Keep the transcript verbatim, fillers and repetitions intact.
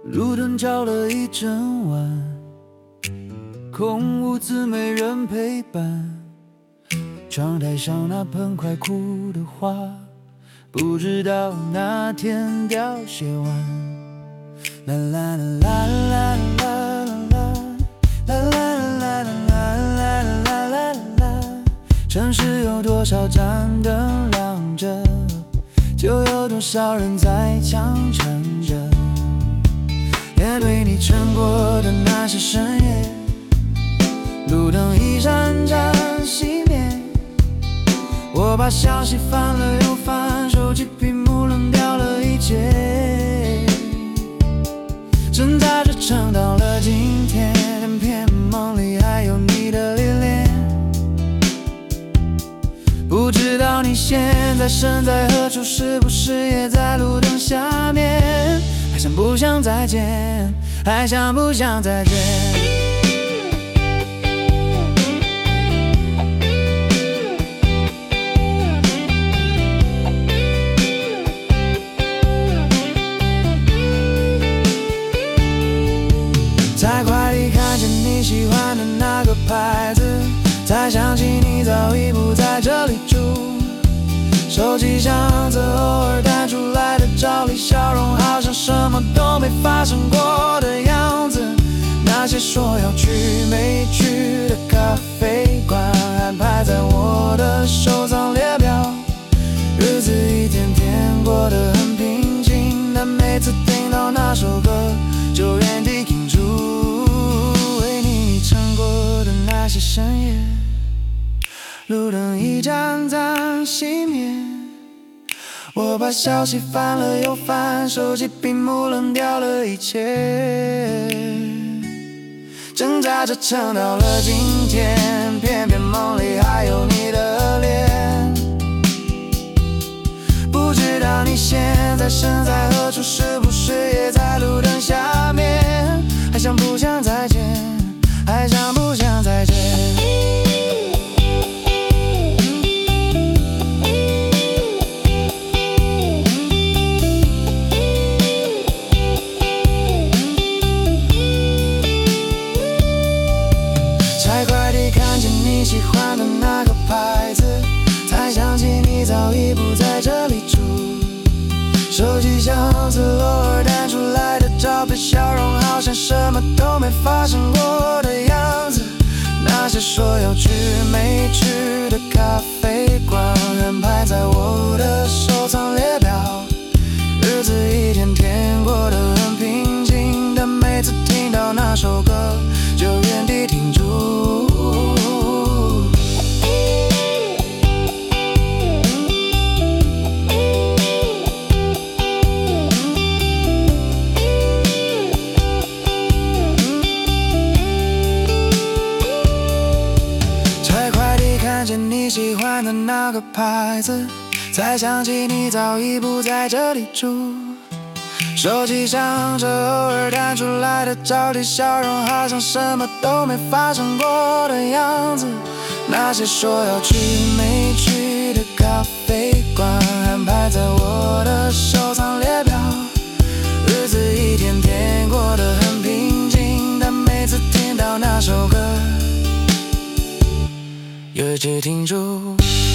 路灯照了一整晚，空屋子没人陪伴，窗台上那盆快枯的花，不知道哪天凋谢完。啦啦啦啦啦啦啦啦啦啦啦啦啦啦啦，城市有多少盏灯亮着，就有多少人在强撑着。面对你撑过的那些深夜，路灯一盏盏熄灭，我把消息翻了又翻，手机屏幕冷掉了一切，挣扎着撑到了今天，偏梦里还有你的恋恋。不知道你现在身在何处，是不是也在路灯下面？还想不想再见？还想不想再见？在快递看见你喜欢的那个牌子，才想起你早已不在这里住。手机相册偶尔弹出来的照里，笑容好像什么都没发生过的样子。那些说要去没去的咖啡馆，安排在我的收藏列表。日子一天天过得很平静，但每次听到那首歌，就原地停住。为你撑过的那些深夜，路灯一盏盏熄灭，我把消息翻了又翻，手机屏幕冷掉了一切，挣扎着撑到了今天，偏偏梦里还有你的脸。不知道你现在身在何处，是不是也在路灯下面？还想不想再见？还想不想再见？喜欢的那个牌子，才想起你早已不在这里住。手机相册偶尔弹出来的照片，笑容好像什么都没发生过的样子。那些说要去没去的咖啡馆，安排在我的收藏列表。日子一天天过得很平静，但每次听到那首歌，就原地停住。你喜欢的那个牌子，才想起你早已不在这里住。手机相册偶尔弹出来的照里，笑容好像什么都没发生过的样子。那些说要去没去的咖啡馆，安排在我的收藏列表。日子一天天过得很平静，但每次听到那首歌，又一直停住。